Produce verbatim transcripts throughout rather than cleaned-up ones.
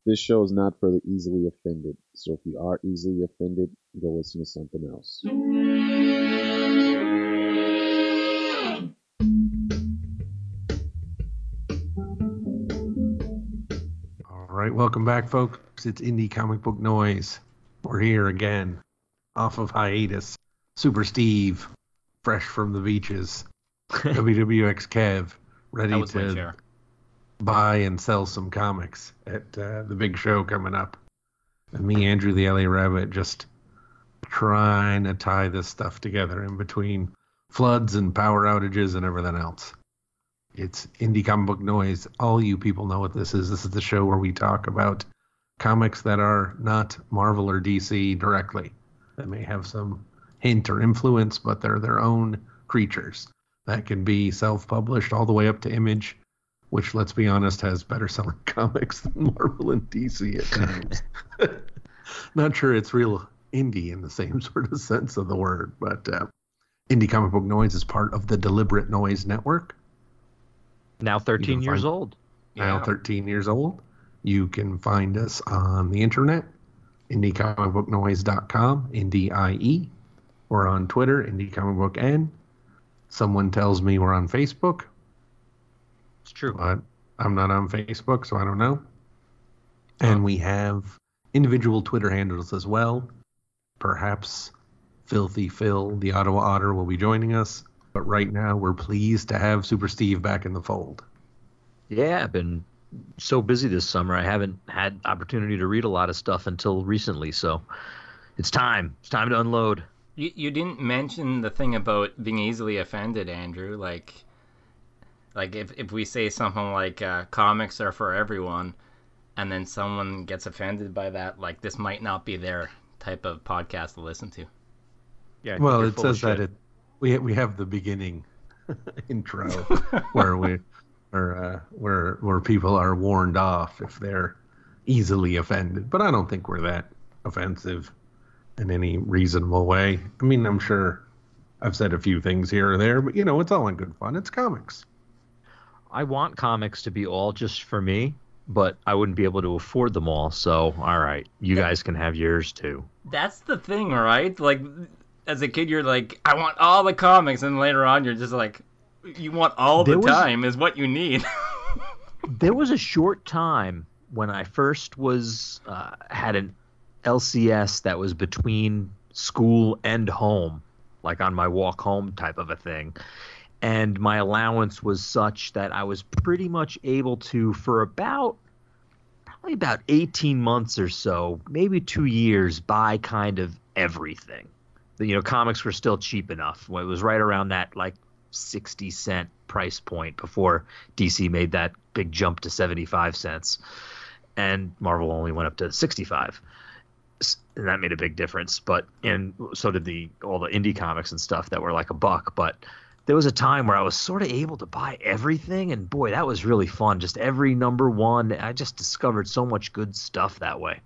This show is not for the easily offended. So if you are easily offended, go listen to something else. All right, welcome back, folks. It's Indie Comic Book Noise. We're here again, off of hiatus. Super Steve, fresh from the beaches. W W X Kev, ready That was my to chair. buy and sell some comics at uh, the big show coming up. And me, Andrew the L A Rabbit, just trying to tie this stuff together in between floods and power outages and everything else. It's Indie Comic Book Noise. All you people know what this is. This is the show where we talk about comics that are not Marvel or D C directly, that may have some hint or influence, but they're their own creatures. That can be self-published all the way up to Image, which, let's be honest, has better selling comics than Marvel and D C at times. Not sure it's real indie in the same sort of sense of the word, but uh, Indie Comic Book Noise is part of the Deliberate Noise Network. Now thirteen years find, old. Now Yeah. thirteen years old. You can find us on the internet, indie comic book noise dot com, Indie I E. We're on Twitter, Indie Comic Book N. Someone tells me we're on Facebook. It's true. But I'm not on Facebook, so I don't know. And we have individual Twitter handles as well. Perhaps Filthy Phil, the Ottawa Otter, will be joining us. But right now, we're pleased to have Super Steve back in the fold. Yeah, I've been so busy this summer. I haven't had opportunity to read a lot of stuff until recently, so it's time. It's time to unload. You you didn't mention the thing about being easily offended, Andrew. Like, like if if we say something like uh, comics are for everyone, and then someone gets offended by that, like this might not be their type of podcast to listen to. Yeah. I think Well, you're it full of says that shit. it we we have the beginning intro where we where uh, where where people are warned off if they're easily offended. But I don't think we're that offensive in any reasonable way. I mean, I'm sure I've said a few things here or there, but you know, it's all in good fun. It's comics. I want comics to be all just for me, but I wouldn't be able to afford them all. So, all right, you guys can have yours too. That's the thing, right? Like, as a kid, you're like, I want all the comics, and later on, you're just like, you want all There the was- time is what you need. There was a short time when I first was uh, had an L C S that was between school and home, like on my walk home type of a thing. And my allowance was such that I was pretty much able to, for about probably about eighteen months or so, maybe two years, buy kind of everything. You know, comics were still cheap enough. When it was right around that like sixty cent price point before D C made that big jump to seventy-five cents. And Marvel only went up to sixty-five. And that made a big difference. But and so did the all the indie comics and stuff that were like a buck. But there was a time where I was sort of able to buy everything, and boy, that was really fun. Just every number one. I just discovered so much good stuff that way.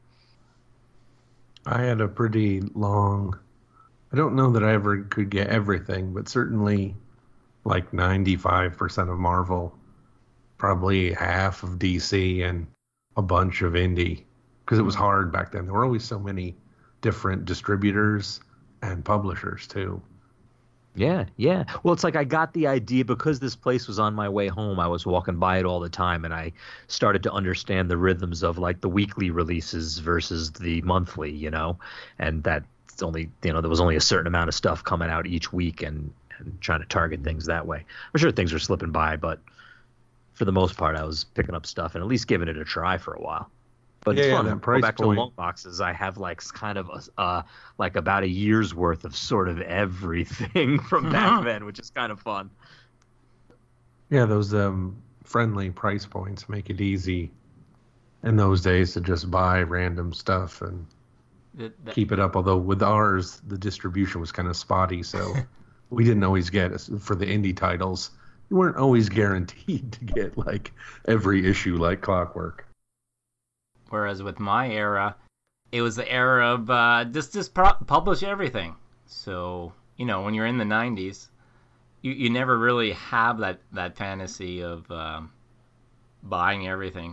I had a pretty long, I don't know that I ever could get everything, but certainly like ninety-five percent of Marvel, probably half of D C, and a bunch of indie, because it was hard back then. There were always so many different distributors and publishers too. Yeah, yeah. Well, it's like I got the idea because this place was on my way home. I was walking by it all the time, and I started to understand the rhythms of like the weekly releases versus the monthly, you know, and that it's only, you know, there was only a certain amount of stuff coming out each week, and, and trying to target things that way. I'm sure things were slipping by, but for the most part, I was picking up stuff and at least giving it a try for a while. But it's Yeah, fun. that Go price back point. to long boxes. I have like kind of a, uh, like about a year's worth of sort of everything from back then, which is kind of fun. Yeah, those um, friendly price points make it easy in those days to just buy random stuff and That- that- keep it up. Although with ours, the distribution was kind of spotty, so we didn't always get it. For the indie titles, you weren't always guaranteed to get like every issue like clockwork. Whereas with my era, it was the era of uh, just just pro- publish everything. So you know, when you're in the nineties, you, you never really have that, that fantasy of um, buying everything.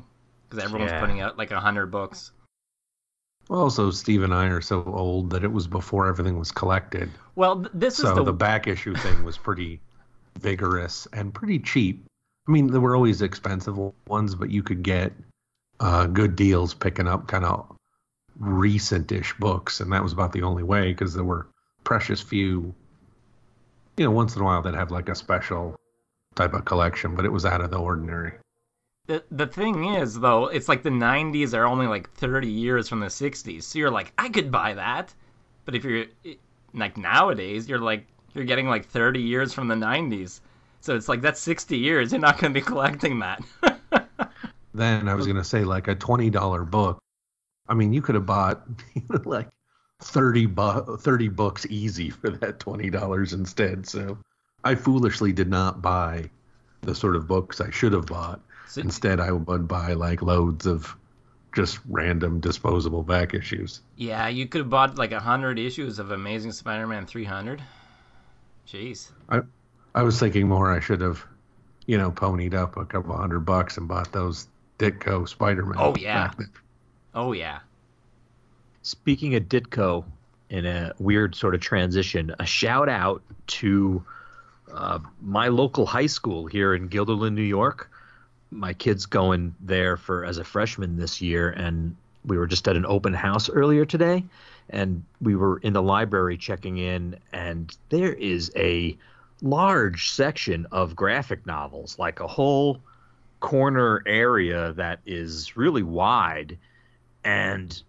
because everyone's Yeah. putting out like a hundred books. Also, Steve and I are so old that it was before everything was collected. Well, th- this So is the, the back issue thing was pretty vigorous and pretty cheap. I mean, there were always expensive ones, but you could get uh, good deals picking up kind of recent-ish books, and that was about the only way because there were precious few. You know, once in a while they'd have like a special type of collection, but it was out of the ordinary. the the thing is though, it's like the nineties are only like thirty years from the sixties, so you're like, I could buy that, but if you're like nowadays, you're like you're getting like thirty years from the nineties, so it's like that's sixty years. You're not going to be collecting that. Then I was going to say like a twenty dollar book. I mean, you could have bought like thirty, bu- thirty books easy for that twenty dollars instead. So I foolishly did not buy the sort of books I should have bought. So, Instead, I would buy like loads of just random disposable back issues. yeah, you could have bought like a hundred issues of Amazing Spider-Man three hundred. Jeez. I I was thinking more I should have, you know, ponied up a couple hundred bucks and bought those Ditko Spider-Man. Oh, yeah. back then. Oh yeah. Speaking of Ditko, in a weird sort of transition, a shout out to uh, my local high school here in Guilderland, New York. My kid's going there for as a freshman this year, and we were just at an open house earlier today, and we were in the library checking in, and there is a large section of graphic novels, like a whole corner area that is really wide, and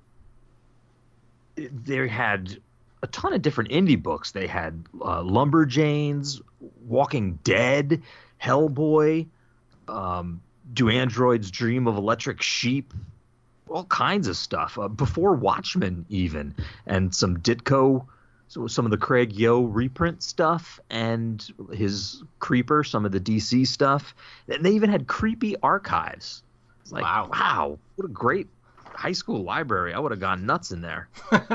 they had a ton of different indie books. They had uh, Lumberjanes, Walking Dead, Hellboy, um, Do Androids Dream of Electric Sheep, all kinds of stuff. Uh, before Watchmen even, and some Ditko, so some of the Craig Yo reprint stuff, and his Creeper, some of the D C stuff. And they even had Creepy Archives. It's like, Wow. wow, what a great high school library. I would have gone nuts in there.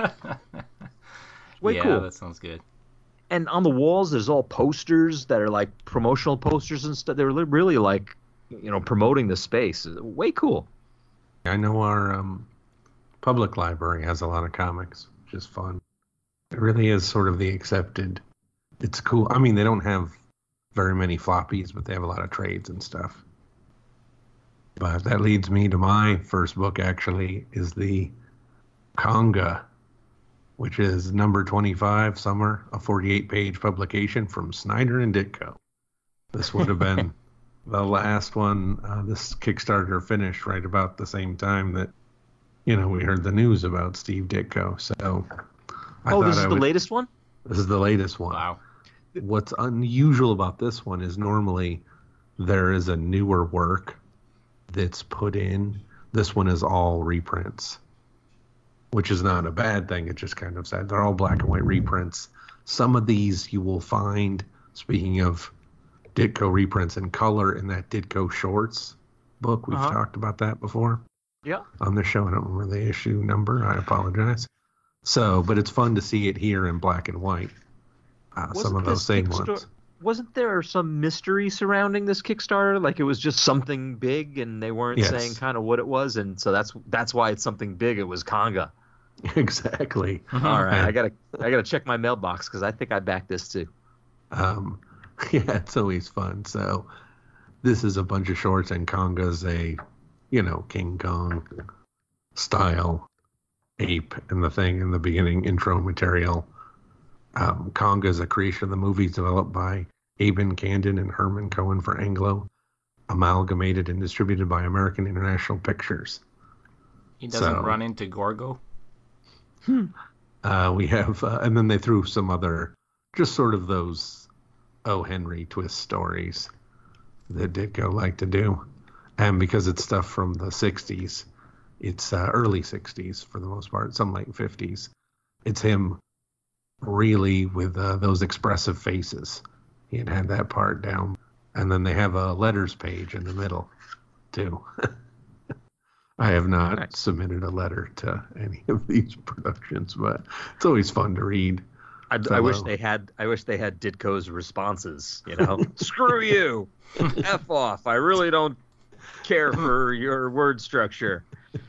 Way yeah, cool. that sounds good. And on the walls, there's all posters that are like promotional posters and stuff. They were li- really like, you know, promoting the space. Way cool. I know our um, public library has a lot of comics, which is fun. It really is sort of the accepted. It's cool. I mean, they don't have very many floppies, but they have a lot of trades and stuff. But that leads me to my first book, actually, is the Conga, which is number twenty-five, Summer, a forty-eight page publication from Snyder and Ditko. This would have been the last one. Uh, this Kickstarter finished right about the same time that, you know, we heard the news about Steve Ditko. So I oh, thought this is I the would, latest one? This is the latest one. Wow. What's unusual about this one is normally there is a newer work that's put in. This one is all reprints, which is not a bad thing. It's just kind of sad. They're all black and white reprints. Some of these you will find, speaking of Ditko reprints in color, in that Ditko Shorts book. We've Uh-huh. talked about that before Yeah. on the show. I don't remember the issue number. I apologize. So, but it's fun to see it here in black and white. Uh, some of those same Kickstar- ones. Wasn't there some mystery surrounding this Kickstarter? Like it was just something big, and they weren't Yes. saying kind of what it was, and so that's that's why it's something big. It was Conga. Exactly. All right, And- I gotta I gotta check my mailbox because I think I backed this too. Um, yeah, it's always fun. So this is a bunch of shorts, and Conga's a, you know, King Kong style ape in the thing in the beginning intro material. Um, Conga is a creation of the movies developed by Aben Candon and Herman Cohen for Anglo, amalgamated and distributed by American International Pictures. He doesn't So- run into Gorgo. Uh, we have, uh, and then they threw some other, just sort of those O. Henry twist stories that Ditko like to do. And because it's stuff from the sixties, it's uh, early sixties for the most part, some late fifties. It's him really with uh, those expressive faces. He had had that part down. And then they have a letters page in the middle, too. I have not Nice. submitted a letter to any of these productions, but it's always fun to read. I, I wish Fellow. they had I wish they had Ditko's responses. You know, screw you, f off. I really don't care for your word structure.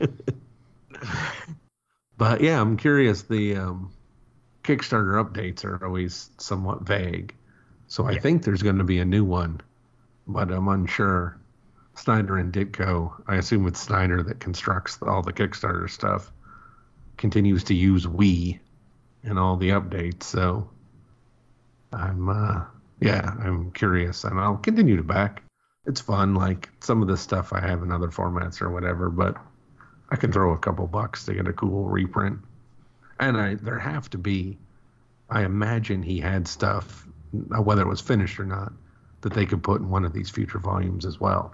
But yeah, I'm curious. The um, Kickstarter updates are always somewhat vague. So I Yeah. think there's going to be a new one, but I'm unsure. Snyder and Ditko, I assume it's Snyder that constructs all the Kickstarter stuff, continues to use we in all the updates. So I'm, uh, yeah, I'm curious, and I'll continue to back. It's fun. Like some of the stuff I have in other formats or whatever, but I can throw a couple bucks to get a cool reprint. And I, there have to be, I imagine he had stuff, whether it was finished or not, that they could put in one of these future volumes as well.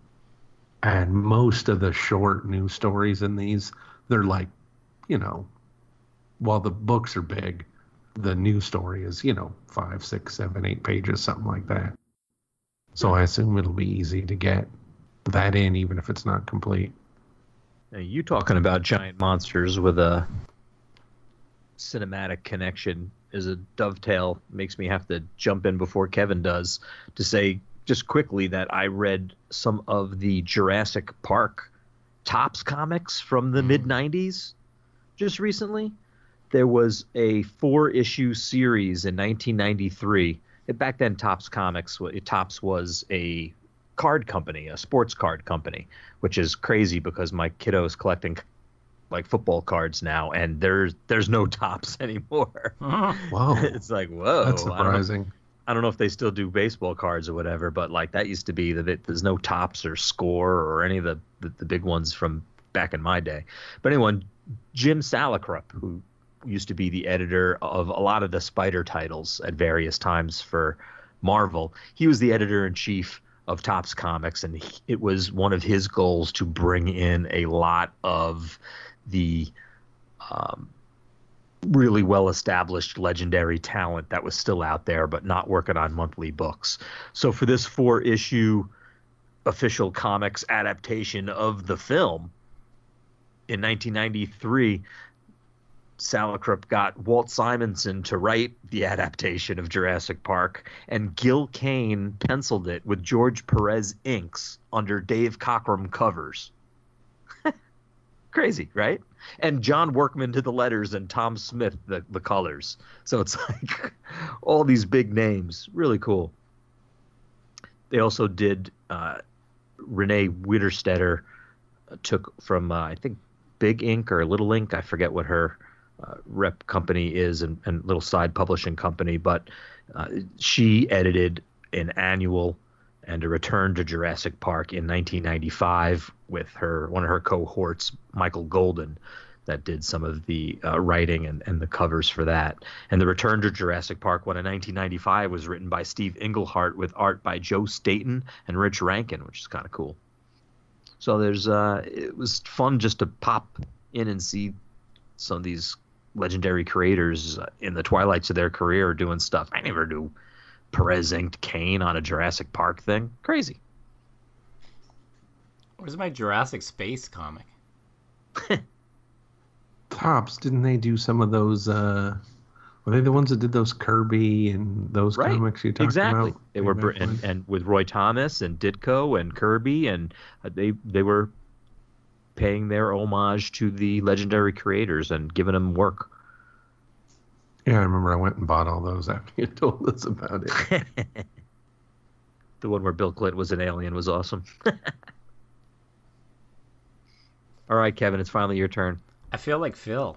And most of the short news stories in these, they're like, you know, while the books are big, the news story is, you know, five, six, seven, eight pages, something like that. So I assume it'll be easy to get that in, even if it's not complete. Now, you talking about giant monsters with a cinematic connection is a dovetail. Makes me have to jump in before Kevin does to say just quickly that I read some of the Jurassic Park Topps comics from the mid nineties just recently. There was a four-issue series in nineteen ninety-three. Back then, Topps Comics, Topps was a card company, a sports card company, which is crazy because my kiddo is collecting like football cards now, and there's there's no Topps anymore. Whoa, It's like, whoa, that's I don't know- surprising. I don't know if they still do baseball cards or whatever, but like that used to be the there's no Topps or Score or any of the, the, the big ones from back in my day. But anyway, Jim Salicrup, who used to be the editor of a lot of the Spider titles at various times for Marvel, he was the editor-in-chief of Topps Comics, and he, it was one of his goals to bring in a lot of the um, really well-established legendary talent that was still out there but not working on monthly books. So for this four-issue official comics adaptation of the film in nineteen ninety-three, Salicrup got Walt Simonson to write the adaptation of Jurassic Park, and Gil Kane penciled it with George Perez inks under Dave Cockrum covers. Crazy, right? And John Workman did the letters and Tom Smith the, the colors. So it's like all these big names. Really cool. They also did uh, Renee Witterstetter took from, uh, I think, Big Ink or Little Ink. I forget what her uh, rep company is and, and little side publishing company. But uh, she edited an annual and a return to Jurassic Park in nineteen ninety-five with her one of her cohorts, Michael Golden, that did some of the uh, writing and, and the covers for that. And the Return to Jurassic Park one in nineteen ninety-five was written by Steve Englehart with art by Joe Staton and Rich Rankin, which is kind of cool. So there's uh, it was fun just to pop in and see some of these legendary creators in the twilights of their career doing stuff. I never knew Perez inked Kane on a Jurassic Park thing. Crazy. Where's my Jurassic Space comic? Topps, didn't they do some of those? Uh, were they the ones that did those Kirby and those Right. comics you talked Exactly. about? They were Way br- back and, when? and with Roy Thomas and Ditko and Kirby, and uh, they they were paying their homage to the legendary creators and giving them work. Yeah, I remember I went and bought all those after you told us about it. The one where Bill Clinton was an alien was awesome. All right, Kevin, it's finally your turn. I feel like Phil.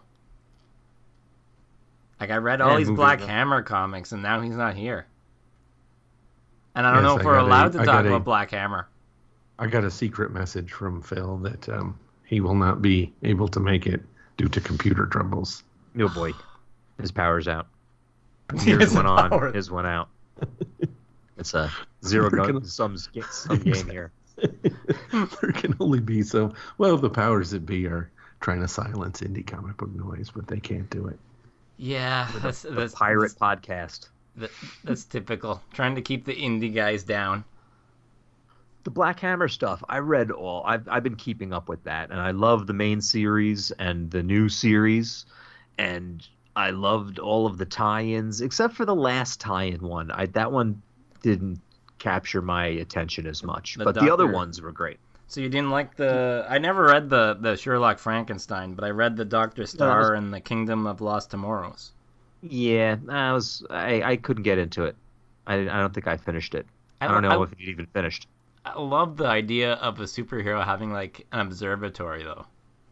Like, I read all And these moving Black on. Hammer comics, and now he's not here. And I don't Yes, know if I we're got a- allowed to I talk got a- about Black Hammer. I got a secret message from Phil that um, he will not be able to make it due to computer troubles. Oh boy, his power's out. He Yours has went a on. power. His went out. It's a zero They're gun gonna- some some game here. There can only be so. Well, the powers that be are trying to silence indie comic book noise, but they can't do it. Yeah, that's The that's pirate That's, podcast. that- that's typical. Trying to keep the indie guys down. The Black Hammer stuff, I read all. I've I've been keeping up with that, and I love the main series and the new series, and I loved all of the tie-ins except for the last tie-in one. I that one didn't capture my attention as much, The but the other Doctor- ones were great. So you didn't like the? I never read the the Sherlock Frankenstein, but I read the Doctor No, that was, Star and the Kingdom of Lost Tomorrows. yeah, I was I, I couldn't get into it. I I don't think I finished it. I I don't know I, if it even finished. I love the idea of a superhero having like an observatory though.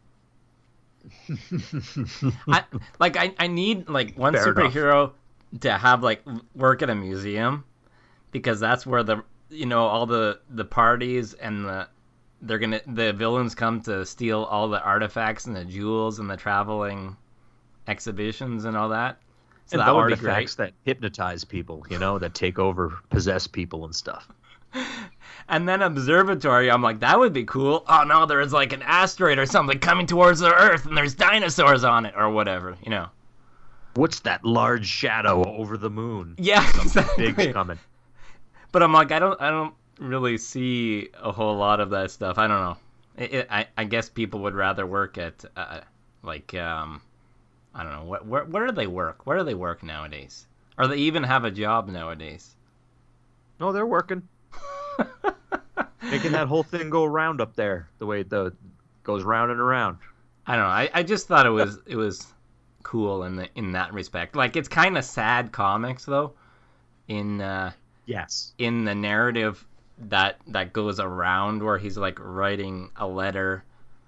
I like I, I need like one Fair enough. superhero to have like work at a museum because that's where the you know all the the parties and the they're gonna the villains come to steal all the artifacts and the jewels and the traveling exhibitions and all that. So And that the would be great. artifacts that hypnotize people, you know, that take over, possess people and stuff. And then observatory, I'm like, that would be cool. Oh no, there's like an asteroid or something coming towards the Earth, and there's dinosaurs on it, or whatever, you know. What's that large shadow over the moon? Yeah, exactly. Big's coming. But I'm like, I don't, I don't really see a whole lot of that stuff. I don't know. It, it, I, I guess people would rather work at, uh, like, um, I don't know, what, where, where do they work? Where do they work nowadays? Or they even have a job nowadays? No, they're working. Making that whole thing go around up there, the way the goes round and around. I don't know. I, I just thought it was it was cool in the in that respect. Like it's kind of sad comics though, in uh, Yes. in the narrative that that goes around where he's like writing a letter.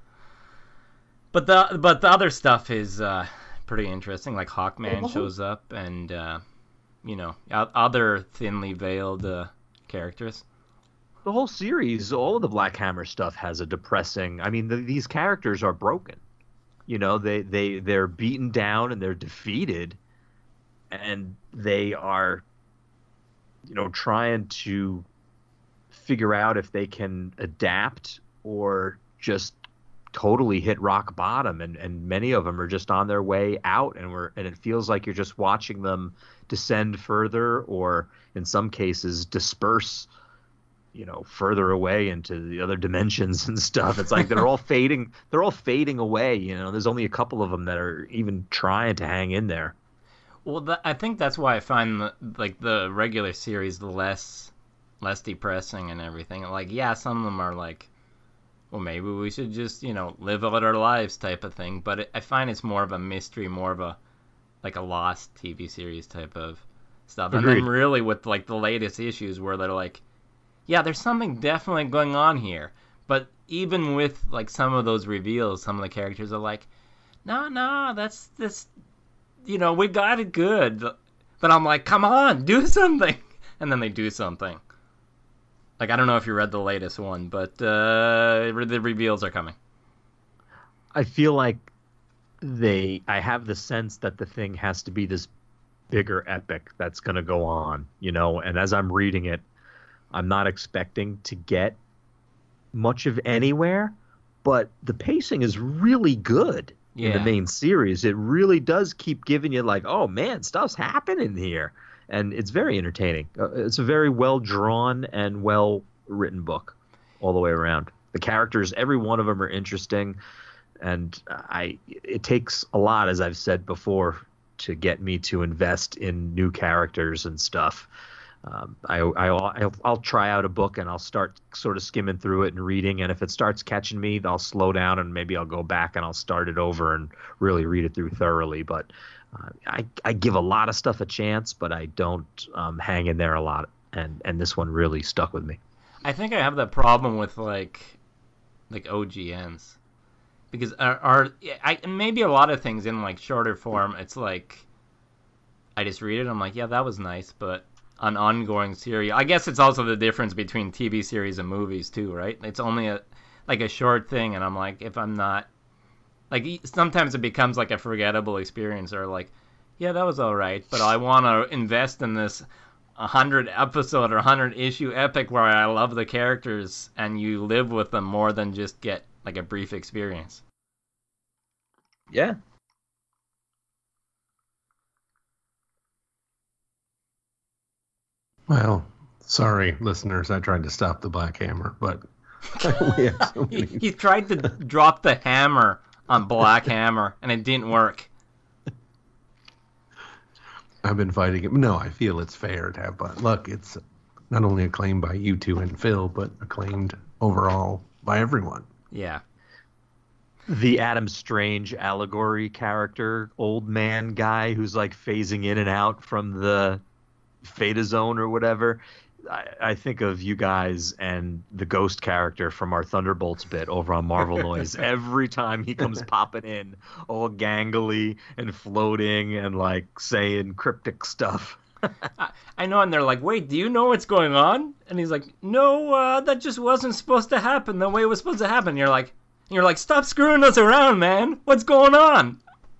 But the but the other stuff is uh, pretty interesting. Like Hawkman shows up, and uh, you know o- other thinly veiled uh, characters. The whole series, all of the Black Hammer stuff has a depressing. I mean, the, these characters are broken. You know, they they they're beaten down and they're defeated, and they are, you know, trying to figure out if they can adapt or just totally hit rock bottom. And and many of them are just on their way out, and we're and it feels like you're just watching them descend further, or in some cases disperse, you know, further away into the other dimensions and stuff. It's like they're all fading. They're all fading away. You know, there's only a couple of them that are even trying to hang in there. Well, th- I think that's why I find the, like the regular series less less depressing and everything. Like, yeah, some of them are like, well, maybe we should just you know live out our lives type of thing. But it, I find it's more of a mystery, more of a like a Lost T V series type of stuff. And Agreed. then really with like the latest issues where they're like, yeah, there's something definitely going on here. But even with like some of those reveals, some of the characters are like, no, no, that's this, you know, we got it good. But I'm like, come on, do something. And then they do something. Like, I don't know if you read the latest one, but uh, the reveals are coming. I feel like they. I have the sense that the thing has to be this bigger epic that's going to go on, you know. And as I'm reading it, I'm not expecting to get much of anywhere, but the pacing is really good in the Yeah. main series. It really does keep giving you like, oh man, stuff's happening here. And it's very entertaining. Uh, It's a very well drawn and well written book all the way around. The characters, every one of them are interesting. And I, it takes a lot, as I've said before, to get me to invest in new characters and stuff. Um, I, I, I'll, I'll try out a book and I'll start sort of skimming through it and reading. And if it starts catching me, I'll slow down and maybe I'll go back and I'll start it over and really read it through thoroughly. But uh, I, I give a lot of stuff a chance, but I don't um, hang in there a lot. And, and this one really stuck with me. I think I have that problem with like like O G Ns because are, are I maybe a lot of things in like shorter form. It's like I just read it. I'm like, yeah, that was nice, but an ongoing series. I guess it's also the difference between T V series and movies too, right? It's only a like a short thing, and I'm like, if I'm not like e- sometimes it becomes like a forgettable experience, or like, yeah, that was all right, but I want to invest in this a hundred episode or hundred issue epic where I love the characters and you live with them more than just get like a brief experience. Yeah. Well, sorry, listeners. I tried to stop the Black Hammer, but we have so He, many. he tried to drop the hammer on Black Hammer and it didn't work. I've been fighting it. No, I feel it's fair to have, but look, it's not only acclaimed by you two and Phil, but acclaimed overall by everyone. Yeah. The Adam Strange allegory character, old man guy who's like phasing in and out from the Theta Zone or whatever. I, I think of you guys and the ghost character from our Thunderbolts bit over on Marvel Noise. Every time he comes popping in, all gangly and floating and like saying cryptic stuff. I, I know, and they're like, wait, do you know what's going on? And he's like, no, uh, that just wasn't supposed to happen the way it was supposed to happen. And you're like, and you're like, stop screwing us around, man. What's going on?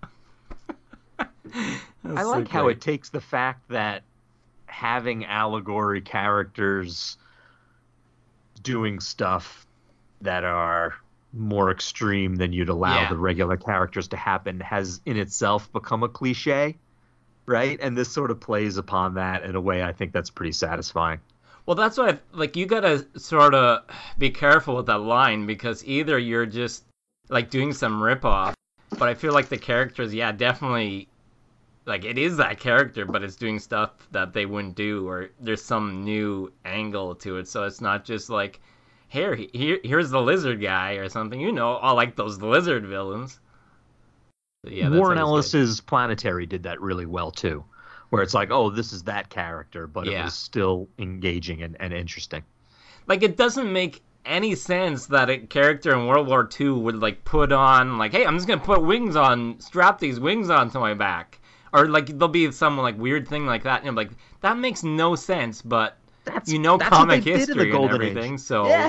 I like so how it takes the fact that having allegory characters doing stuff that are more extreme than you'd allow Yeah. the regular characters to happen has in itself become a cliche, right? And this sort of plays upon that in a way I think that's pretty satisfying. Well, that's why, like, you gotta sort of be careful with that line, because either you're just, like, doing some ripoff, but I feel like the characters, yeah, definitely, like, it is that character, but it's doing stuff that they wouldn't do, or there's some new angle to it, so it's not just like, here, here here's the lizard guy or something, you know, all like those lizard villains. So, yeah, that's Warren always good. Ellis's Planetary did that really well, too. Where it's like, oh, this is that character, but Yeah. it was still engaging and, and interesting. Like, it doesn't make any sense that a character in World War Two would, like, put on, like, hey, I'm just gonna put wings on, strap these wings onto my back. Or, like, there'll be some, like, weird thing like that, and I'm like, that makes no sense, but That's, you know that's comic what they did in history the Golden and everything, Age. so... Yeah.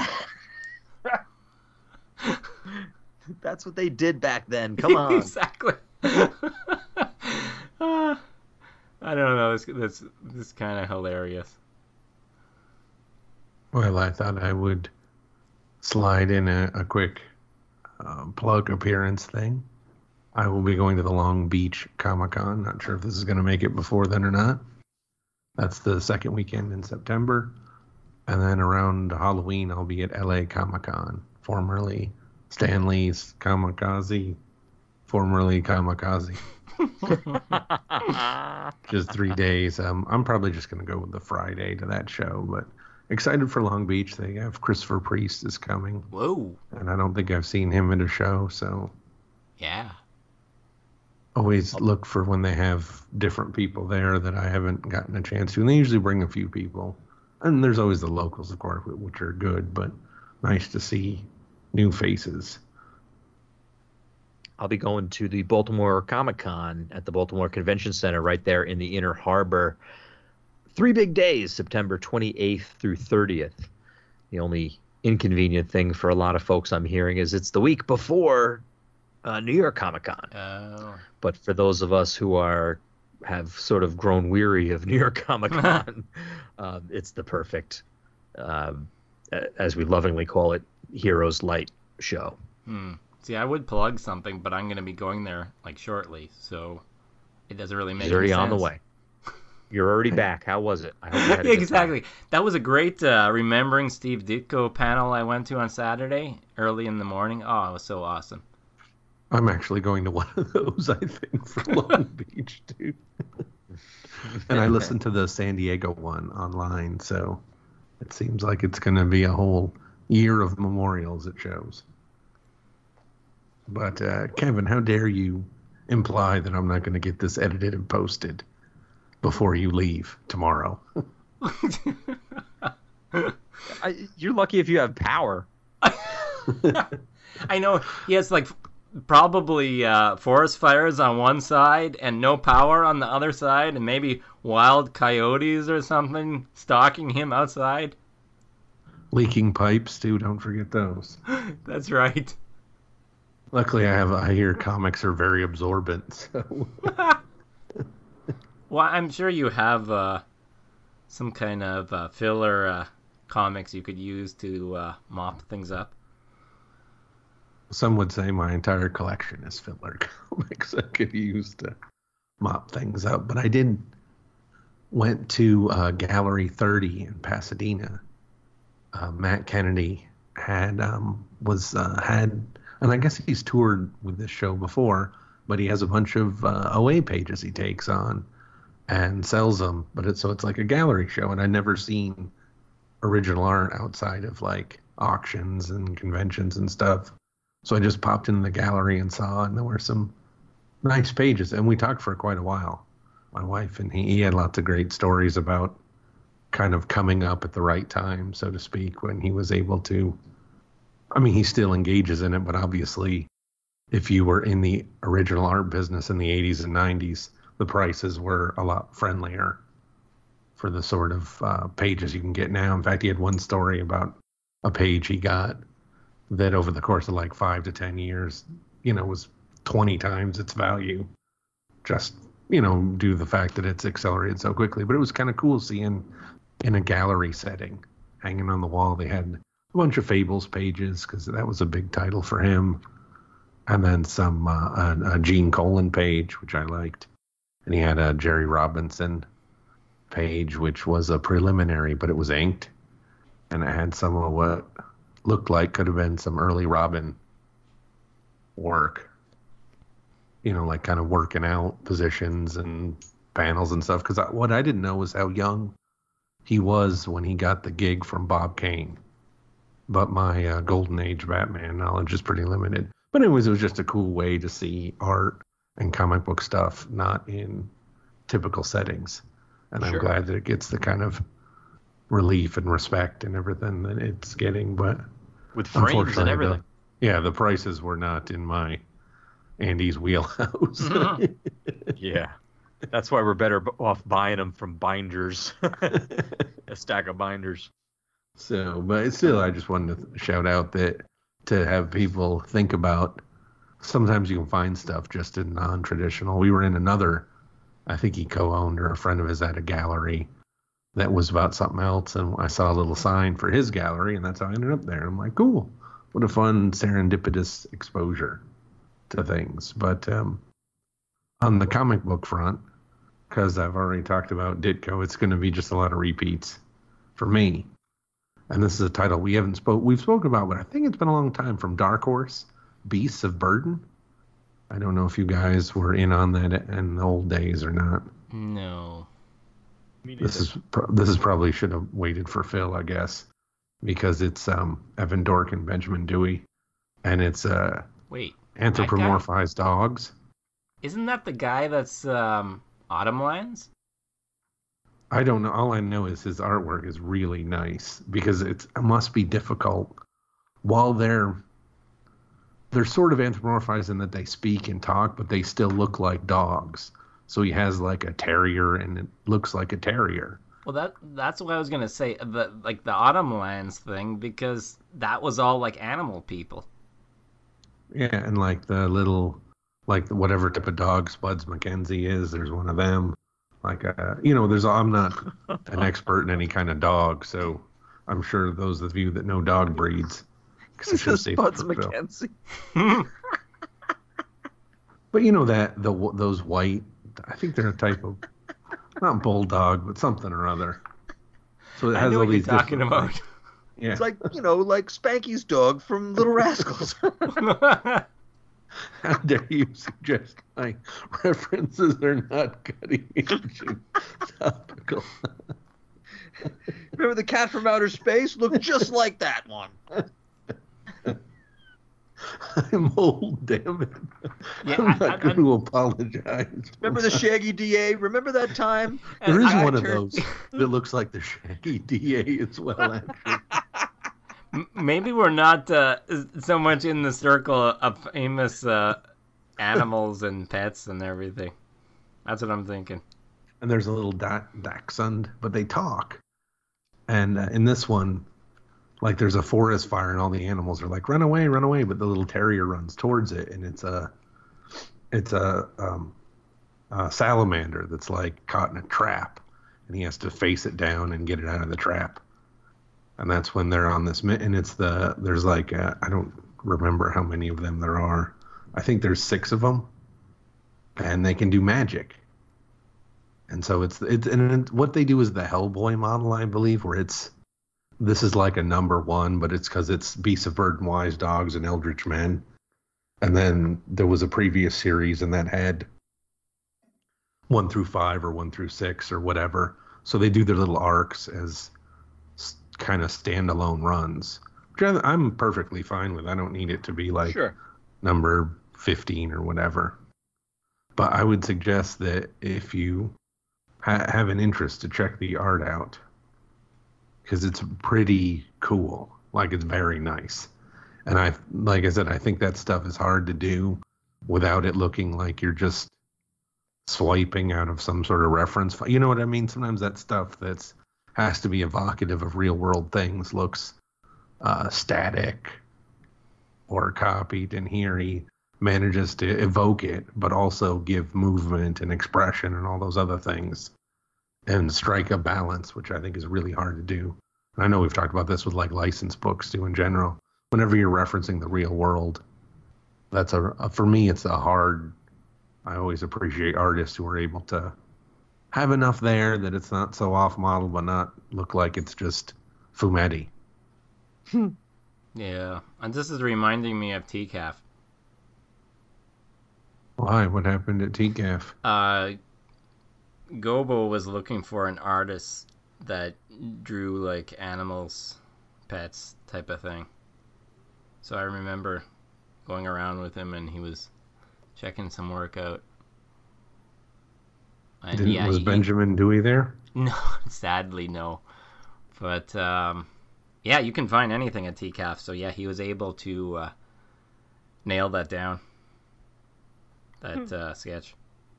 That's what they did back then. Come on. Exactly. Uh, I don't know, this, this, this is kind of hilarious. Well, I thought I would slide in a, a quick uh, plug appearance thing. I will be going to the Long Beach Comic Con. Not sure if this is going to make it before then or not. That's the second weekend in September. And then around Halloween, I'll be at L A Comic Con, formerly Stanley's Kamikaze, formerly Kamikaze. Just three days. Um, I'm probably just going to go with the Friday to that show, but excited for Long Beach. They have Christopher Priest is coming, Whoa. and I don't think I've seen him at a show, so Yeah. always look for when they have different people there that I haven't gotten a chance to. And they usually bring a few people. And there's always the locals, of course, which are good, but nice to see new faces. I'll be going to the Baltimore Comic Con at the Baltimore Convention Center right there in the Inner Harbor. Three big days, September twenty-eighth through thirtieth. The only inconvenient thing for a lot of folks I'm hearing is it's the week before uh, New York Comic Con. Oh. But for those of us who are have sort of grown weary of New York Comic Con, um, it's the perfect, um, as we lovingly call it, Heroes Light show. Hmm. See, I would plug something, but I'm going to be going there, like, shortly, so it doesn't really make He's already any sense. on the way. You're already back. How was it? I hope you had a good Exactly. time. That was a great uh, Remembering Steve Ditko panel I went to on Saturday, early in the morning. Oh, it was so awesome. I'm actually going to one of those, I think, for Long Beach, too. And I listened to the San Diego one online, so it seems like it's going to be a whole year of memorials, it shows. But, uh, Kevin, how dare you imply that I'm not going to get this edited and posted before you leave tomorrow? I, you're lucky if you have power. I know he has, like, probably uh, forest fires on one side and no power on the other side, and maybe wild coyotes or something stalking him outside. Leaking pipes, too. Don't forget those. That's right. Luckily, I have. I hear comics are very absorbent, so... Well, I'm sure you have uh, some kind of uh, filler uh, comics you could use to uh, mop things up. Some would say my entire collection is filler comics I could use to mop things up. But I did went to uh, Gallery thirty in Pasadena. Uh, Matt Kennedy had um, was uh, had, and I guess he's toured with this show before, but he has a bunch of uh, O A pages he takes on and sells them. But it's so it's like a gallery show, and I'd never seen original art outside of like auctions and conventions and stuff. So I just popped in the gallery and saw it, and there were some nice pages. And we talked for quite a while, my wife, and he, he had lots of great stories about kind of coming up at the right time, so to speak, when he was able to. I mean, he still engages in it, but obviously, if you were in the original art business in the eighties and nineties, the prices were a lot friendlier for the sort of uh, pages you can get now. In fact, he had one story about a page he got that over the course of like five to ten years, you know, was twenty times its value. Just, you know, due to the fact that it's accelerated so quickly. But it was kind of cool seeing in a gallery setting, hanging on the wall. They had a bunch of Fables pages because that was a big title for him. And then some, uh, a, a Gene Colan page, which I liked. And he had a Jerry Robinson page, which was a preliminary, but it was inked. And it had some of what looked like could have been some early Robin work. You know, like kind of working out positions and panels and stuff. Because what I didn't know was how young he was when he got the gig from Bob Kane. But my uh, Golden Age Batman knowledge is pretty limited. But anyways, it was just a cool way to see art and comic book stuff not in typical settings. And Sure. I'm glad that it gets the kind of relief and respect and everything that it's getting. But With frames and unfortunately, everything. The, yeah, the prices were not in my Andy's wheelhouse. Yeah. That's why we're better b- off buying them from binders. A stack of binders. So, but still, I just wanted to shout out that to have people think about, sometimes you can find stuff just in non-traditional. We were in another, I think he co-owned or a friend of his at a gallery that was about something else, and I saw a little sign for his gallery, and that's how I ended up there. I'm like, cool, what a fun serendipitous exposure to things. But um, on the comic book front, because I've already talked about Ditko, it's going to be just a lot of repeats for me. And this is a title we haven't spoke we've spoken about, but I think it's been a long time, from Dark Horse, Beasts of Burden. I don't know if you guys were in on that in the old days or not. No. This is this is probably should have waited for Phil, I guess, because it's um, Evan Dork and Benjamin Dewey, and it's uh, Wait. anthropomorphized dogs. Isn't that the guy that's um, Autumn Lands? I don't know. All I know is his artwork is really nice, because it's, it must be difficult while they're they're sort of anthropomorphized in that they speak and talk, but they still look like dogs. So he has like a terrier, and it looks like a terrier. Well, that that's what I was gonna say. The like the Autumn Lands thing, because that was all like animal people. Yeah, and like the little, like whatever type of dog Spuds McKenzie is, there's one of them. Like, uh, you know, there's I'm not an expert in any kind of dog, so I'm sure those of you that know dog breeds. He says Spuds McKenzie. But you know that the those white, I think they're a type of, not bulldog, but something or other. So it has I know all what you're these talking different, about. like, yeah. It's like, you know, like Spanky's dog from Little Rascals. How dare you suggest my references are not cutting edge and topical? Remember the cat from outer space? Looked just like that one. I'm old, damn it. Yeah, I'm I- not I- going to apologize. Remember the Shaggy D A? Remember that time? There is I- one of turned- those that looks like the Shaggy D A as well, actually. M- Maybe we're not uh, so much in the circle of famous uh, animals and pets and everything. That's what I'm thinking. And there's a little da- dachshund, but they talk. And uh, in this one, like there's a forest fire and all the animals are like, run away, run away. But the little terrier runs towards it, and it's a, it's a, um, a salamander that's like caught in a trap, and he has to face it down and get it out of the trap. And that's when they're on this, and it's the, there's like, uh, I don't remember how many of them there are. I think there's six of them, and they can do magic. And so it's, it's, and what they do is the Hellboy model, I believe, where it's, this is like a number one, but it's because it's Beasts of Burden, Wise Dogs, and Eldritch Men. And then there was a previous series, and that had one through five or one through six or whatever. So they do their little arcs as kind of standalone runs. which I- I'm perfectly fine with. I don't need it to be like Sure. number fifteen or whatever. But I would suggest that if you ha- have an interest, to check the art out, because it's pretty cool. Like, it's very nice. And I, like I said, I think that stuff is hard to do without it looking like you're just swiping out of some sort of reference. fi- You know what I mean? Sometimes that stuff that's has to be evocative of real world things looks uh, static or copied, and here he manages to evoke it, but also give movement and expression and all those other things, and strike a balance, which I think is really hard to do. And I know we've talked about this with like licensed books too in general. Whenever you're referencing the real world, that's a, a for me it's a hard. I always appreciate artists who are able to have enough there that it's not so off model, but not look like it's just fumetti. Yeah, and this is reminding me of T C A F. Why? What happened at T C A F? Uh, Gobo was looking for an artist that drew like animals, pets type of thing. So I remember going around with him, and he was checking some work out. And Didn't, yeah, was he- Benjamin Dewey there? No, sadly no. But um, yeah, you can find anything at T C A F. So yeah, he was able to uh, nail that down. That uh, sketch.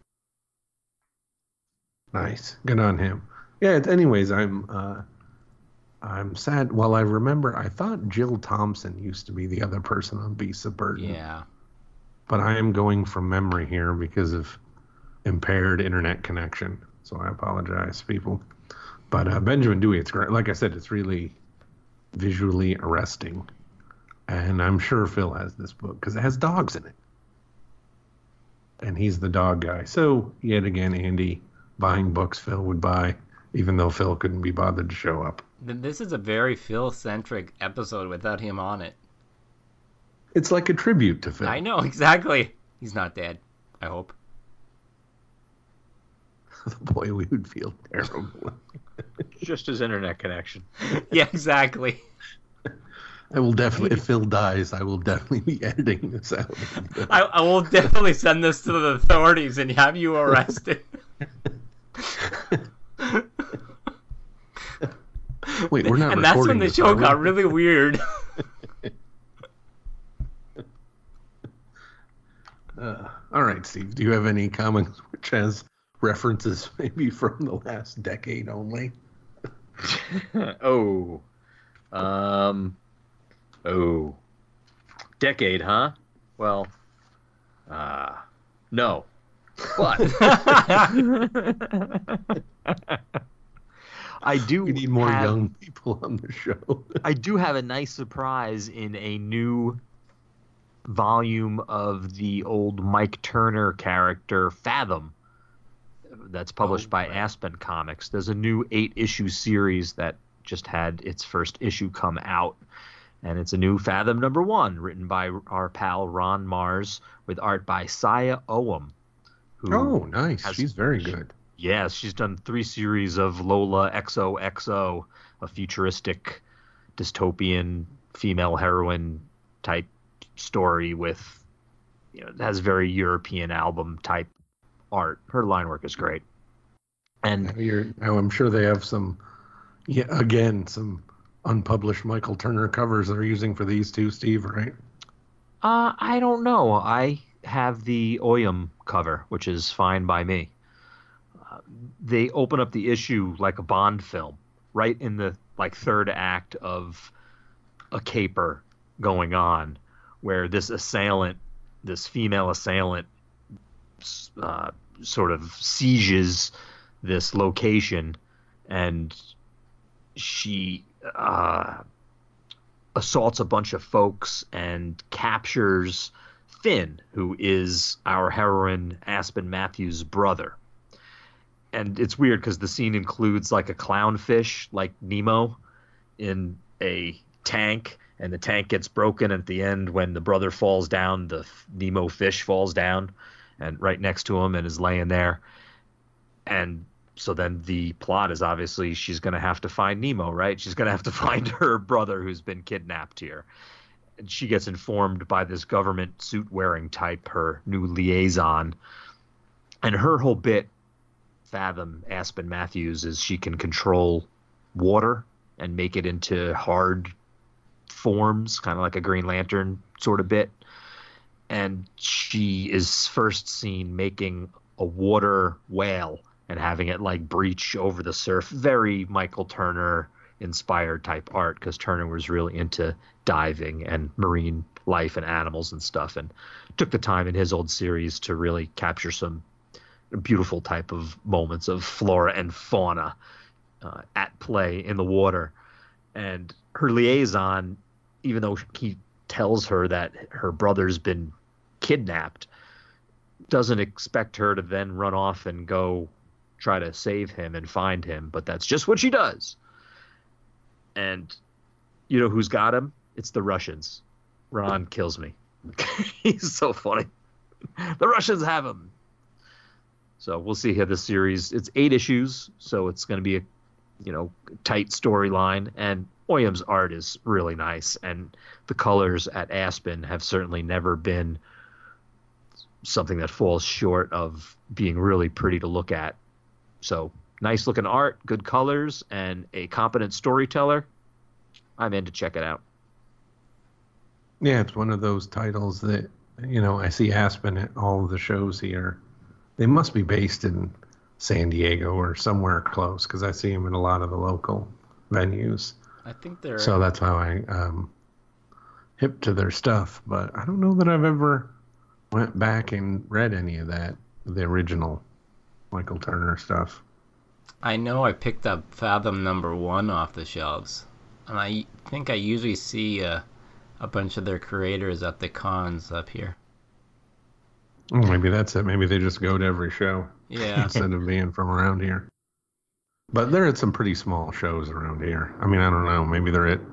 Nice. Good on him. Yeah, it's, anyways, I'm uh, I'm sad. Well, I remember I thought Jill Thompson used to be the other person on Beasts of Burden. Yeah. But I am going from memory here because of impaired internet connection. So I apologize, people. But uh, Benjamin Dewey, it's great. Like I said, it's really visually arresting. And I'm sure Phil has this book because it has dogs in it. And he's the dog guy. So, yet again, Andy buying books Phil would buy, even though Phil couldn't be bothered to show up. Th- This is a very Phil-centric episode without him on it. It's like a tribute to Phil. I know, exactly. He's not dead, I hope. Boy, we would feel terrible. Just his internet connection. Yeah, exactly. I will definitely, if Phil dies, I will definitely be editing this out. I, I will definitely send this to the authorities and have you arrested. Wait, we're not And that's when recording the this, show are we? got really weird. Uh, all right, Steve, do you have any comics which has references maybe from the last decade only? oh. Um. Oh. Decade, huh? Well. Uh. No. But. I do. We need more have, young people on the show. I do have a nice surprise in a new volume of the old Mike Turner character Fathom that's published Oh, by right. Aspen Comics. There's a new eight issue series that just had its first issue come out, and it's a new Fathom number one written by our pal Ron Mars with art by Saya Oum, who Oh, nice. has- She's very good. Yes, she's done three series of Lola X O X O, a futuristic dystopian female heroine type story with, you know, it has very European album type art. Her line work is great. And Now You're, now I'm sure they have some, yeah, again, some unpublished Michael Turner covers they're using for these two, Steve, right? uh, I don't know. I have the Oyam cover, which is fine by me. Uh, they open up the issue like a Bond film, right in the like third act of a caper going on, where this assailant, this female assailant, uh, sort of sieges this location, and she uh, assaults a bunch of folks and captures Finn, who is our heroine Aspen Matthews' brother. And it's weird because the scene includes like a clownfish, like Nemo, in a tank, and the tank gets broken at the end when the brother falls down. The f- Nemo fish falls down, and right next to him, and is laying there. And so then the plot is obviously she's going to have to find Nemo, right? She's going to have to find her brother who's been kidnapped here. And she gets informed by this government suit-wearing type, her new liaison. And her whole bit, Fathom, Aspen Matthews, is she can control water and make it into hard forms, kind of like a Green Lantern sort of bit. And she is first seen making a water whale and having it like breach over the surf. Very Michael Turner inspired type art, because Turner was really into diving and marine life and animals and stuff, and took the time in his old series to really capture some beautiful type of moments of flora and fauna uh, at play in the water. And her liaison, even though he tells her that her brother's been kidnapped, doesn't expect her to then run off and go try to save him and find him, but that's just what she does. And you know who's got him? It's the Russians. Ron kills me. He's so funny. The Russians have him. So we'll see how this series, it's eight issues, so it's going to be a, you know, tight storyline, and Oyam's art is really nice, and the colors at Aspen have certainly never been something that falls short of being really pretty to look at. So nice looking art, good colors, and a competent storyteller. I'm in to check it out. Yeah, it's one of those titles that, you know, I see Aspen at all of the shows here. They must be based in San Diego or somewhere close, because I see them in a lot of the local venues. I think they're... So that's how I um, hip to their stuff. But I don't know that I've ever went back and read any of that, the original Michael Turner stuff. I know I picked up Fathom number one off the shelves, and I think I usually see uh, a bunch of their creators at the cons up here. Oh, maybe that's it. Maybe they just go to every show. Yeah. Instead of being from around here. But they're at some pretty small shows around here. I mean, I don't know. Maybe they're at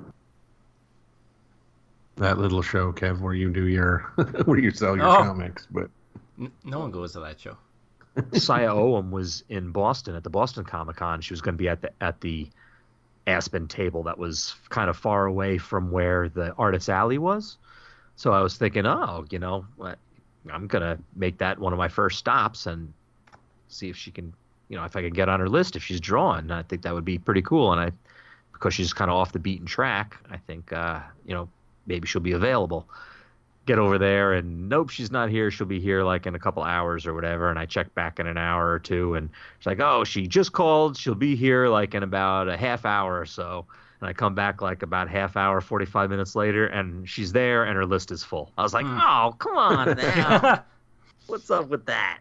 that little show, Kev, where you do your, where you sell your Oh. comics. But N- no one goes to that show. Saya Oum was in Boston at the Boston Comic Con. She was going to be at the at the Aspen table that was kind of far away from where the Artist Alley was. So I was thinking, oh, you know, what, I'm going to make that one of my first stops and see if she can, you know, if I can get on her list if she's drawn. I think that would be pretty cool. And I, because she's kind of off the beaten track, I think, uh, you know, maybe she'll be available. Get over there and nope, she's not here. She'll be here like in a couple hours or whatever. And I check back in an hour or two and she's like, oh, she just called. She'll be here like in about a half hour or so. And I come back like about half hour, forty-five minutes later, and she's there and her list is full. I was like, Hmm. oh, come on now. What's up with that?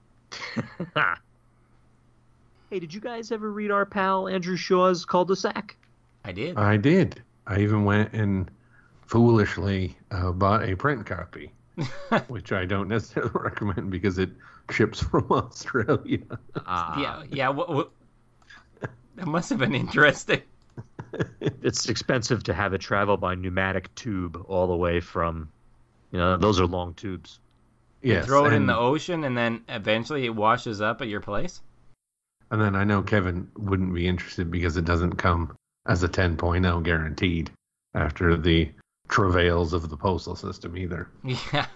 Hey, did you guys ever read our pal Andrew Shaw's Cul-de-sac? I did. I did. I even went and foolishly uh, bought a print copy, which I don't necessarily recommend because it ships from Australia. Uh, yeah, yeah. What, what... That must have been interesting. It's expensive to have it travel by pneumatic tube all the way from, you know, those are long tubes. Yes, Throw it in and- the ocean and then eventually it washes up at your place? And then I know Kevin wouldn't be interested because it doesn't come as a ten point oh guaranteed after the travails of the postal system either. Yeah.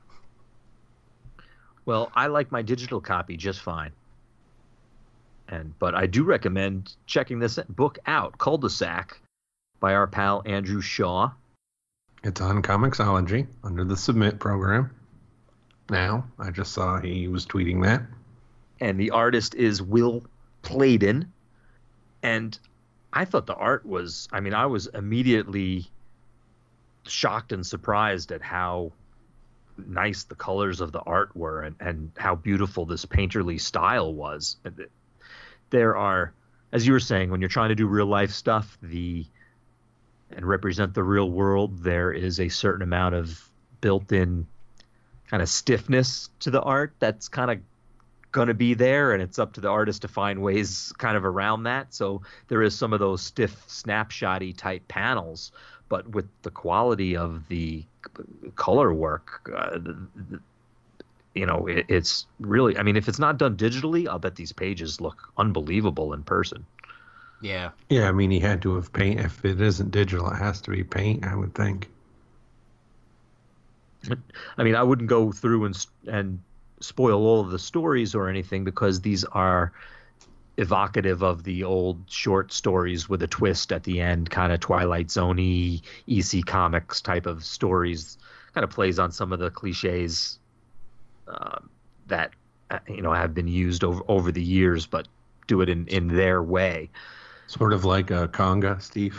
Well, I like my digital copy just fine. And but I do recommend checking this book out, Cul-de-sac, by our pal Andrew Shaw. It's on Comixology under the Submit program. Now, I just saw he was tweeting that. And the artist is Will Pladen. And I thought the art was, I mean, I was immediately shocked and surprised at how nice the colors of the art were and, and how beautiful this painterly style was. There are, as you were saying, when you're trying to do real life stuff, the and represent the real world, there is a certain amount of built-in kind of stiffness to the art that's kind of going to be there, and it's up to the artist to find ways kind of around that. So there is some of those stiff, snapshotty type panels, but with the quality of the color work, uh, you know, it, it's really, I mean, if it's not done digitally, I'll bet these pages look unbelievable in person. Yeah. Yeah, I mean, he had to have paint. If it isn't digital, it has to be paint, I would think. I mean, I wouldn't go through and and spoil all of the stories or anything because these are evocative of the old short stories with a twist at the end, kind of Twilight Zone-y, E C Comics type of stories. Kind of plays on some of the cliches uh, that uh, you know have been used over over the years, but do it in in their way. Sort of like a conga, Steve.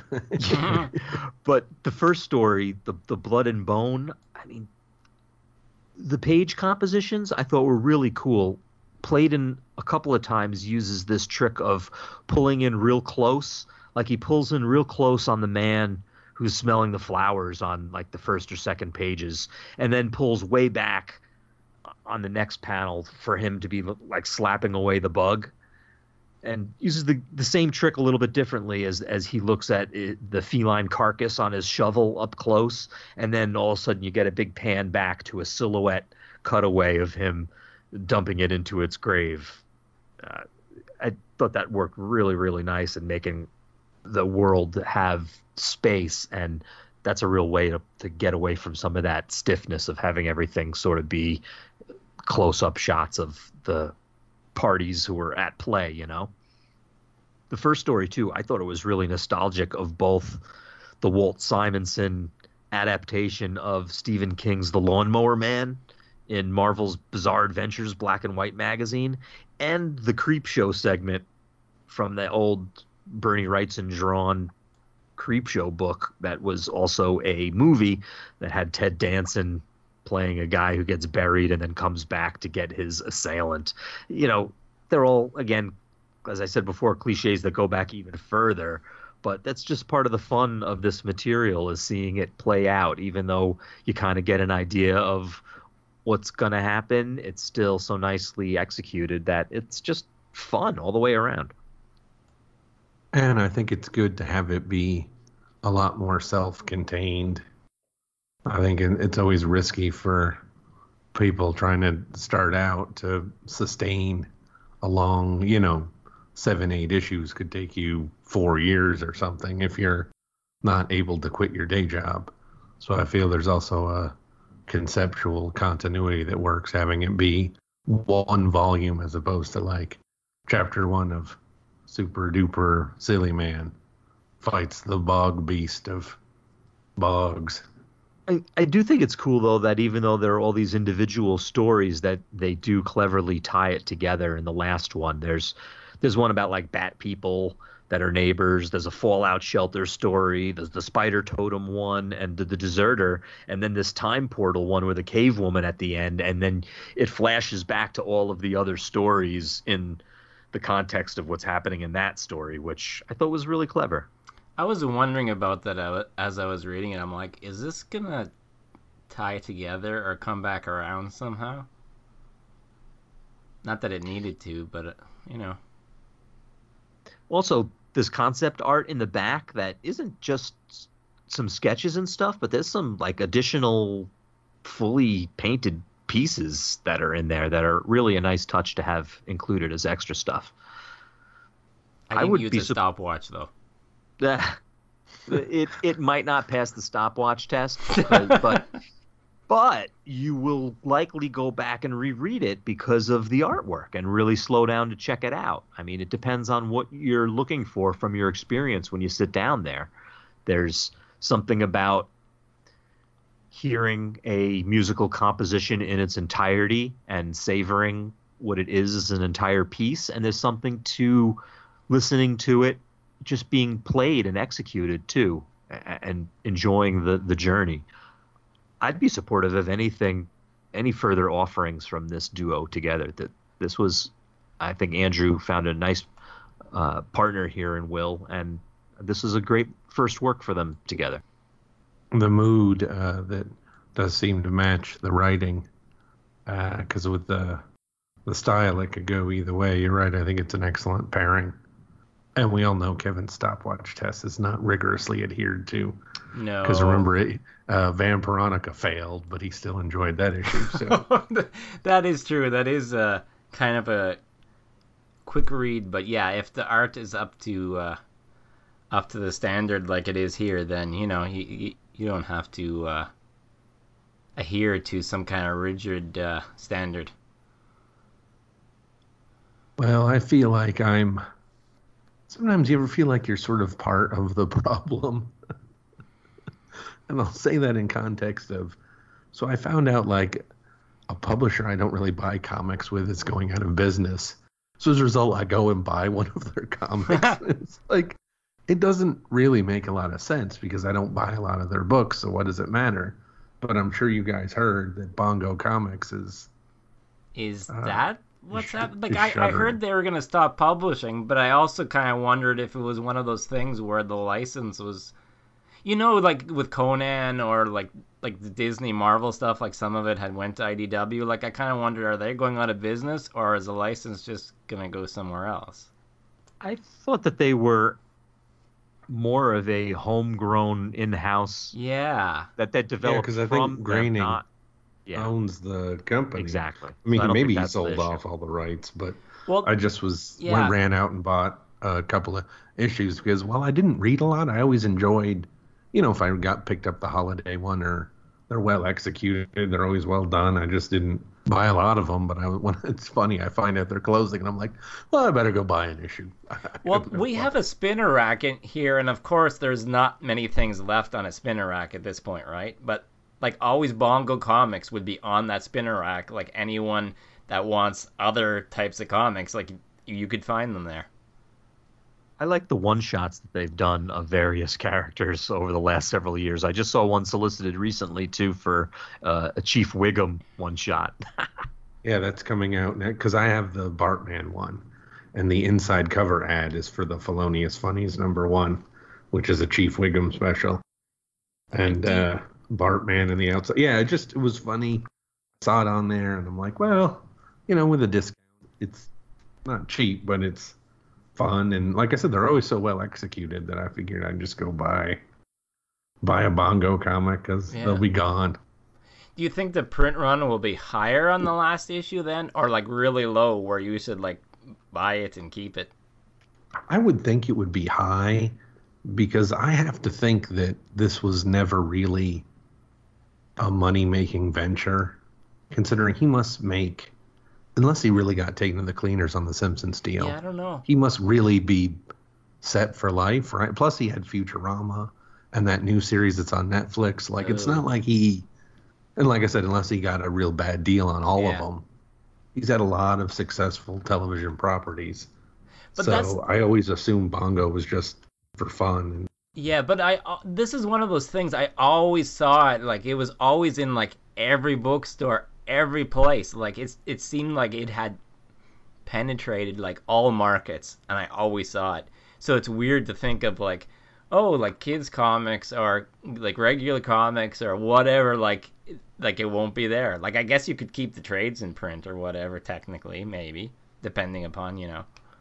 But the first story, the the Blood and Bone, I mean, the page compositions I thought were really cool. Played in a couple of times uses this trick of pulling in real close, like he pulls in real close on the man who's smelling the flowers on like the first or second pages, and then pulls way back on the next panel for him to be like slapping away the bug, and uses the the same trick a little bit differently as as he looks at it, the feline carcass on his shovel up close, and then all of a sudden you get a big pan back to a silhouette cutaway of him dumping it into its grave. Uh, I thought that worked really, really nice in making the world have space, and that's a real way to, to get away from some of that stiffness of having everything sort of be close-up shots of the parties who were at play, you know? The first story, too, I thought it was really nostalgic of both the Walt Simonson adaptation of Stephen King's The Lawnmower Man in Marvel's Bizarre Adventures black and white magazine, and the Creepshow segment from the old Bernie Wrightson drawn Creepshow book that was also a movie that had Ted Danson playing a guy who gets buried and then comes back to get his assailant. You know, they're all, again, as I said before, cliches that go back even further, but that's just part of the fun of this material is seeing it play out. Even though you kind of get an idea of what's going to happen, it's still so nicely executed that it's just fun all the way around. And I think it's good to have it be a lot more self-contained. I think it's always risky for people trying to start out to sustain a long, you know, seven, eight issues could take you four years or something if you're not able to quit your day job. So I feel there's also a conceptual continuity that works, having it be one volume as opposed to like chapter one of Super Duper Silly Man fights the bog beast of bogs. I, I do think it's cool, though, that even though there are all these individual stories, that they do cleverly tie it together in the last one. There's there's one about like bat people that are neighbors. There's a Fallout Shelter story. There's the Spider Totem one and the, the Deserter. And then this time portal one with a cave woman at the end. And then it flashes back to all of the other stories in the context of what's happening in that story, which I thought was really clever. I was wondering about that as I was reading it. I'm like, is this going to tie together or come back around somehow? Not that it needed to, but, uh, you know. Also, this concept art in the back that isn't just some sketches and stuff, but there's some like additional fully painted pieces that are in there that are really a nice touch to have included as extra stuff. I, I would use be a stopwatch though. it it might not pass the stopwatch test, because, but but you will likely go back and reread it because of the artwork and really slow down to check it out. I mean, it depends on what you're looking for from your experience when you sit down there. There's something about hearing a musical composition in its entirety and savoring what it is as an entire piece, and there's something to listening to it just being played and executed too, and enjoying the the journey. I'd be supportive of anything, any further offerings from this duo together. That this was, I think Andrew found a nice uh, partner here in Will, and this is a great first work for them together. The mood uh, that does seem to match the writing, because uh, with the the style, it could go either way. You're right. I think it's an excellent pairing. And we all know Kevin's stopwatch test is not rigorously adhered to No. Because remember, it, uh, Vampironica failed, but he still enjoyed that issue. So That is true. That is uh, kind of a quick read, but yeah, if the art is up to uh, up to the standard like it is here, then you know you you, you don't have to uh, adhere to some kind of rigid uh, standard. well, I feel like I'm. Sometimes you ever feel like you're sort of part of the problem, and I'll say that in context of. So I found out like a publisher I don't really buy comics with is going out of business. So as a result, I go and buy one of their comics. It's like, it doesn't really make a lot of sense because I don't buy a lot of their books. So what does it matter? But I'm sure you guys heard that Bongo Comics is. Is Uh, that what's sh- that? Like is I, I shuttering. heard they were gonna stop publishing, but I also kind of wondered if it was one of those things where the license was, you know, like with Conan or like like the Disney Marvel stuff, like some of it had went to I D W. Like I kind of wondered, are they going out of business or is the license just gonna go somewhere else? I thought that they were more of a homegrown in-house Yeah. that that developed 'cause I think from them, Groening not yeah, owns the company. exactly. I mean, So I don't maybe think he that's the sold issue. off all the rights, but Well, I just was Yeah. went ran out and bought a couple of issues because while I didn't read a lot, I always enjoyed, you know, if I got picked up the holiday one or they're well executed, they're always well done. I just didn't buy a lot of them, but I when it's funny, I find out they're closing and I'm like, well, I better go buy an issue. Well, we have a spinner rack in here, and of course, there's not many things left on a spinner rack at this point, right? But like always, Bongo Comics would be on that spinner rack. Like anyone that wants other types of comics, like you could find them there. I like the one-shots that they've done of various characters over the last several years. I just saw one solicited recently, too, for uh, a Chief Wiggum one-shot. Yeah, that's coming out because I have the Bartman one, and the inside cover ad is for the Felonious Funnies number one, which is a Chief Wiggum special, and uh, Bartman and the outside. Yeah, it just it was funny. I saw it on there, and I'm like, well, you know, with a discount, it's not cheap, but it's fun. And like I said, they're always so well executed that I figured I'd just go buy buy a Bongo comic because Yeah. they'll be gone. Do you think the print run will be higher on the last issue then, or like really low where you should like buy it and keep it? I would think it would be high because I have to think that this was never really a money-making venture, considering he must make, unless he really got taken to the cleaners on the Simpsons deal, Yeah, I don't know. he must really be set for life, right? Plus he had Futurama and that new series that's on Netflix. Like, it's Oh. not like he, and like I said, unless he got a real bad deal on all Yeah. of them, he's had a lot of successful television properties. But so that's- I always assumed Bongo was just for fun. And Yeah, but I uh, this is one of those things I always saw it like it was always in like every bookstore, every place. Like it's it seemed like it had penetrated like all markets, and I always saw it. So it's weird to think of like, oh, like kids comics or like regular comics or whatever. Like like it won't be there. Like I guess you could keep the trades in print or whatever technically, maybe depending upon you know.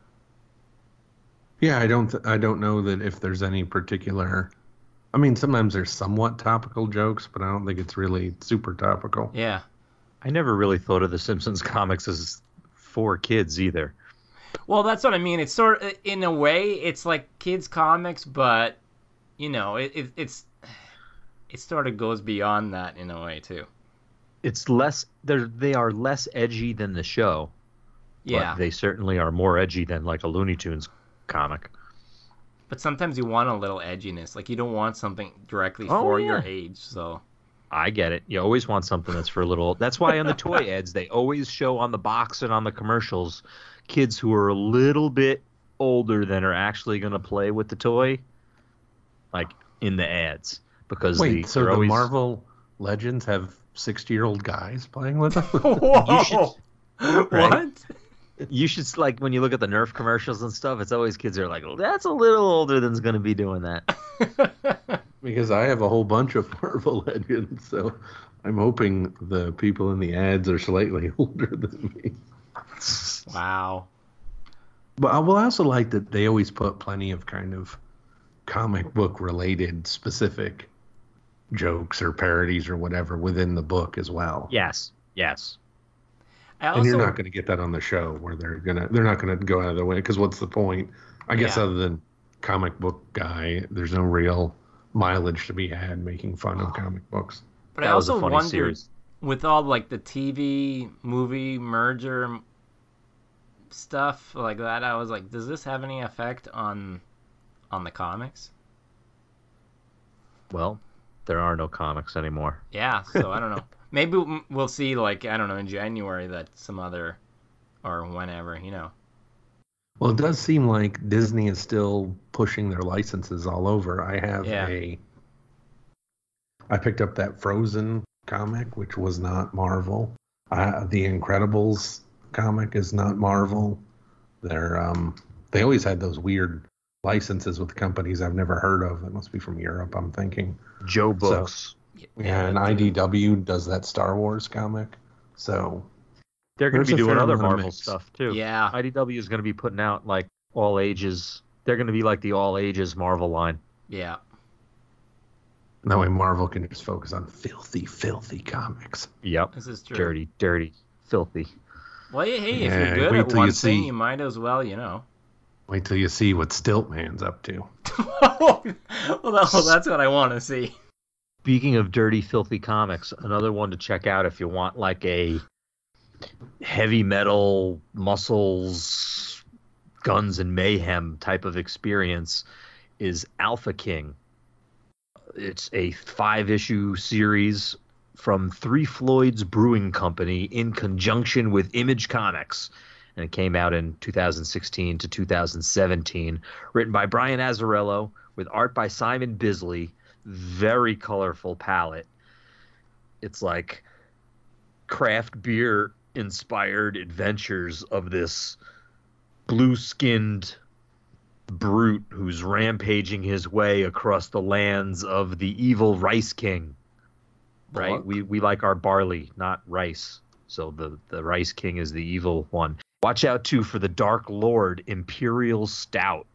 yeah, I don't, th- I don't know that if there's any particular. I mean, sometimes there's somewhat topical jokes, but I don't think it's really super topical. Yeah. I never really thought of the Simpsons comics as for kids either. Well, that's what I mean. It's sort of, in a way, it's like kids' comics, but you know, it, it it's it sort of goes beyond that in a way too. It's less they're they are less edgy than the show. Yeah, But they certainly are more edgy than like a Looney Tunes comic. but sometimes you want a little edginess. Like you don't want something directly Oh, for yeah. your age. So I get it. You always want something that's for a little. That's why on the toy ads they always show on the box and on the commercials kids who are a little bit older than are actually going to play with the toy, like in the ads, because Wait, the, so they're the always, Marvel Legends have sixty-year-old guys playing with them? whoa, should- what? You should like when you look at the Nerf commercials and stuff. It's always kids are like, that's a little older than's going to be doing that. Because I have a whole bunch of Marvel Legends, so I'm hoping the people in the ads are slightly older than me. Wow. But I will also like that they always put plenty of kind of comic book related specific jokes or parodies or whatever within the book as well. Yes, yes. I also, And you're not going to get that on the show where they're gonna they're not going to go out of their way, because what's the point? I guess Yeah. other than comic book guy, there's no real mileage to be had making fun of comic books. but I That was a also funny wondered series. with all like the T V movie merger stuff like that. I was like, does this have any effect on on the comics? Well, there are no comics anymore. Yeah, so I don't know. Maybe we'll see, like, I don't know, in January that some other, or whenever, you know. Well, it does seem like Disney is still pushing their licenses all over. I have Yeah. a I picked up that Frozen comic, which was not Marvel. Uh, the Incredibles comic is not Marvel. They're um they always had those weird licenses with companies I've never heard of. That must be from Europe, I'm thinking. Joe Books. Yeah, and I D W does that Star Wars comic. So They're going there's to be a doing fair other amount of Marvel mix. stuff too. Yeah, I D W is going to be putting out like all ages. They're going to be like the all ages Marvel line. yeah. that way Marvel can just focus on filthy, filthy comics. Yep. This is true. Dirty, dirty, filthy. Well, hey, if Yeah, you're good wait at till one you thing, see- you might as well, you know. Wait till you see what Stiltman's up to. well, that, well, that's what I want to see. Speaking of dirty, filthy comics, another one to check out if you want like a heavy metal, muscles, guns, and mayhem type of experience is Alpha King. It's a five-issue series from Three Floyds Brewing Company in conjunction with Image Comics. And it came out in two thousand sixteen to two thousand seventeen. Written by Brian Azzarello with art by Simon Bisley. Very colorful palette. It's like craft beer inspired adventures of this blue-skinned brute who's rampaging his way across the lands of the evil Rice King. Right? Look. We we like our barley, not rice. So the, the Rice King is the evil one. Watch out, too, for the Dark Lord Imperial Stout.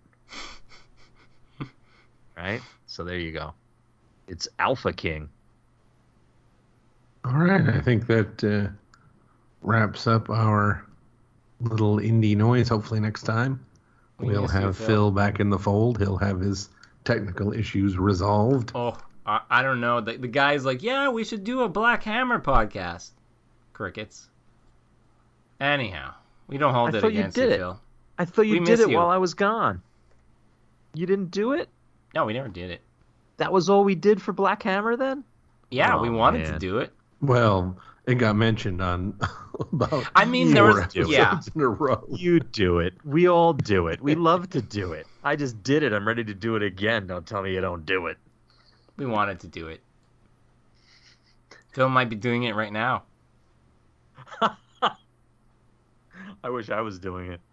Right? So there you go. It's Alpha King. All right, I think that uh, wraps up our little indie noise. Hopefully next time We we'll miss you, have Phil. Phil back in the fold. He'll have his technical issues resolved. Oh, I, I don't know. The, the guy's like, yeah, we should do a Black Hammer podcast. Crickets. Anyhow, we don't hold I it thought you against did you, it. Phil. I thought you We did miss it you. while I was gone. You didn't do it? No, we never did it. That was all we did for Black Hammer then? Yeah, Oh, we wanted to man. do it. Well, it got mentioned on about I mean, there four was- episodes yeah. in a row. You do it. We all do it. We love to do it. I just did it. I'm ready to do it again. Don't tell me you don't do it. We wanted to do it. Phil might be doing it right now. I wish I was doing it.